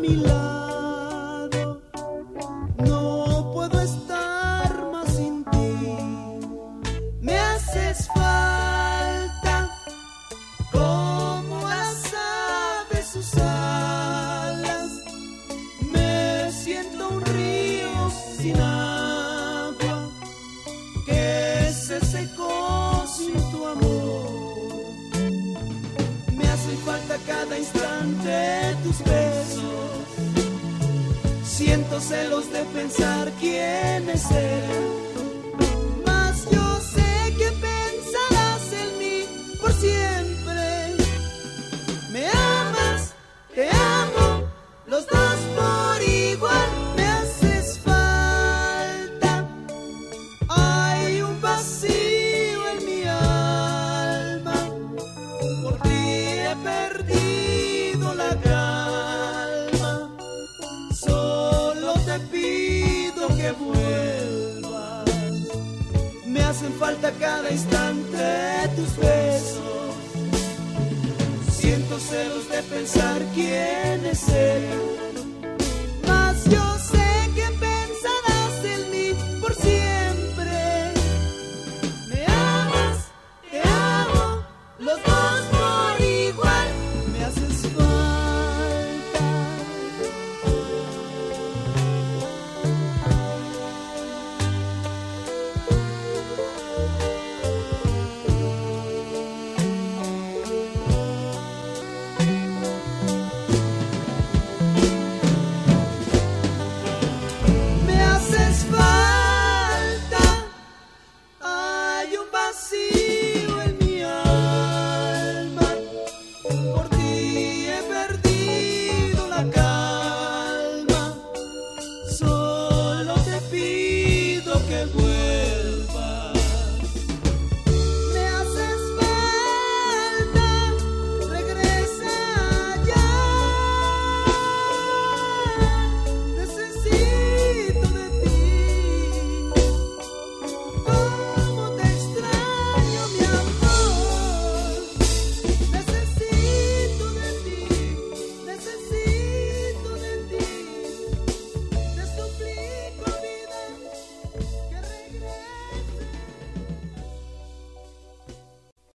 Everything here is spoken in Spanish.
mi lado. No puedo estar más sin ti. Me haces falta como las aves sus alas. Me siento un río sin agua que se secó sin tu amor. Me hace falta cada instante tus besos. Siento celos de pensar quién es él. Mas yo sé que pensarás en mí por siempre. Me amas, te amo, los dos por igual. Me haces falta. Hay un vacío en mi alma. Por ti he perdido la calma. Solo te pido que vuelvas. Me hacen falta cada instante tus besos. Siento celos de pensar quién es él. Mas yo sé